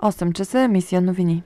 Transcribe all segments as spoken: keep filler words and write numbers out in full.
осем часа емисия новини.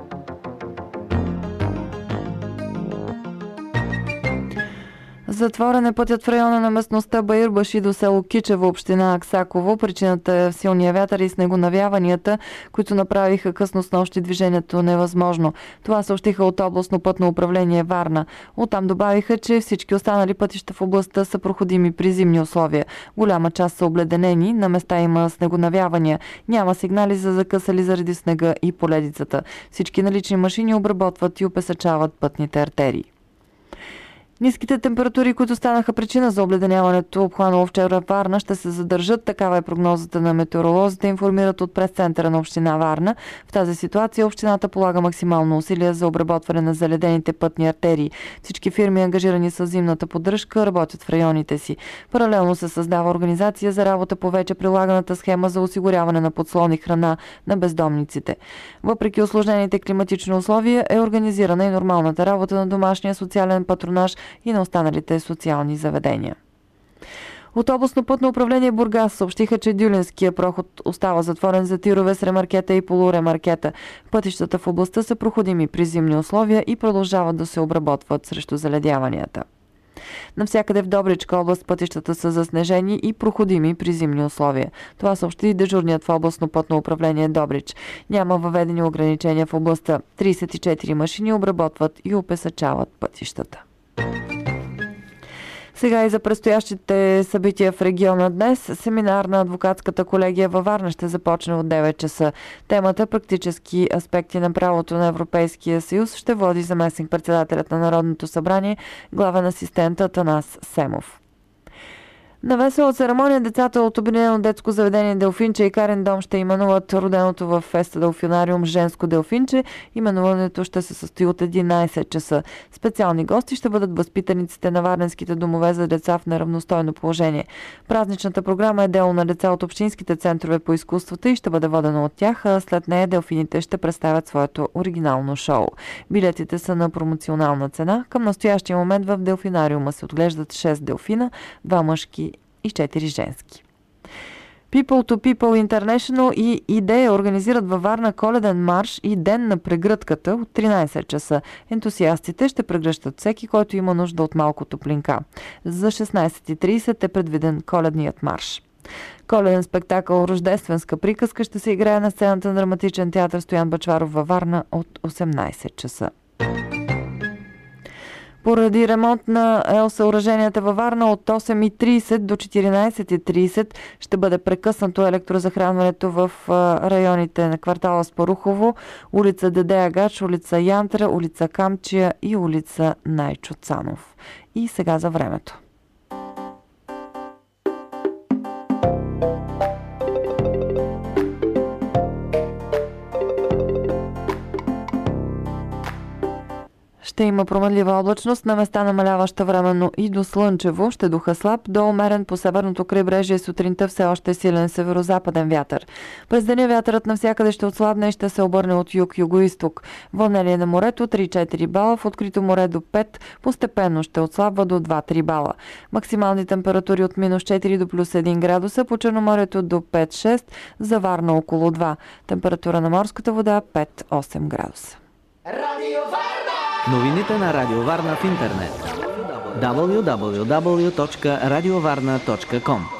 Затворен е пътят в района на местността Баирбаши до село Кичево, община Аксаково. Причината е силния вятър и снегонавяванията, които направиха късно снощи движението невъзможно. Това съобщиха от областно пътно управление Варна. Оттам добавиха, че всички останали пътища в областта са проходими при зимни условия. Голяма част са обледенени, на места има снегонавявания. Няма сигнали за закъсали заради снега и поледицата. Всички налични машини обработват и опесачават пътните артерии. Ниските температури, които станаха причина за обледеняването, обхванало вчера Варна, ще се задържат. Такава е прогнозата на метеоролозите, информират от прес-центъра на община Варна. В тази ситуация общината полага максимално усилие за обработване на заледените пътни артерии. Всички фирми, ангажирани с зимната поддръжка, работят в районите си. Паралелно се създава организация за работа по вече прилаганата схема за осигуряване на подслон и храна на бездомниците. Въпреки усложнените климатични условия е организирана и нормалната работа на домашния социален патронаж и на останалите социални заведения. От областно пътно управление Бургас съобщиха, че Дюлинския проход остава затворен за тирове с ремаркета и полуремаркета. Пътищата в областта са проходими при зимни условия и продължават да се обработват срещу заледяванията. Навсякъде в Добричка област пътищата са заснежени и проходими при зимни условия. Това съобщи и дежурният в областно пътно управление Добрич. Няма въведени ограничения в областта. тридесет и четири машини обработват и опесачават пътищата. Сега и за предстоящите събития в региона днес. Семинар на адвокатската колегия във Варна ще започне от девет часа. Темата „Практически аспекти на правото на Европейския съюз“ ще води заместник-председателят на Народното събрание, главен асистент Атанас Семов. На весела церемония децата от Обединено детско заведение Делфинче и Карен дом ще именуват роденото в Феста Делфинариум женско Делфинче. Именуването ще се състои от единайсет часа. Специални гости ще бъдат възпитаниците на варненските домове за деца в неравностойно положение. Празничната програма е дело на деца от общинските центрове по изкуствата и ще бъде водена от тях, а след нея делфините ще представят своето оригинално шоу. Билетите са на промоционална цена. Към настоящия момент в Делфинариума се отглеждат шест делфина, два мъжки и четири женски. People to People International и Идея организират във Варна коледен марш и ден на прегръдката от тринайсет часа. Ентусиастите ще прегръщат всеки, който има нужда от малко топлинка. За шестнайсет и трийсет е предвиден коледният марш. Коледен спектакъл „Рождественска приказка“ ще се играе на сцената на драматичен театър Стоян Бъчваров във Варна от осемнайсет часа. Поради ремонт на ел съоръженията във Варна от осем и трийсет до четиринайсет и трийсет ще бъде прекъснато електрозахранването в районите на квартала Спарухово, улица Деде Агач, улица Янтра, улица Камчия и улица Найчо Цанов. И сега за времето. Ще има променлива облачност, на места намаляваща временно и до слънчево. Ще духа слаб до умерен по северното крайбрежие, сутринта все още силен северо-западен вятър. През деня вятърът навсякъде ще отслабне и ще се обърне от юг-юго-исток. Вълнение на морето три-четири бала, в открито море до пет, постепенно ще отслабва до два-три бала. Максимални температури от минус четири до плюс един градуса, по Черноморието до пет-шест, за Варна около два. Температура на морската вода пет-осем градуса. Новините на Радио Варна в интернет. дабъл ю дабъл ю дабъл ю точка радиоварна точка ком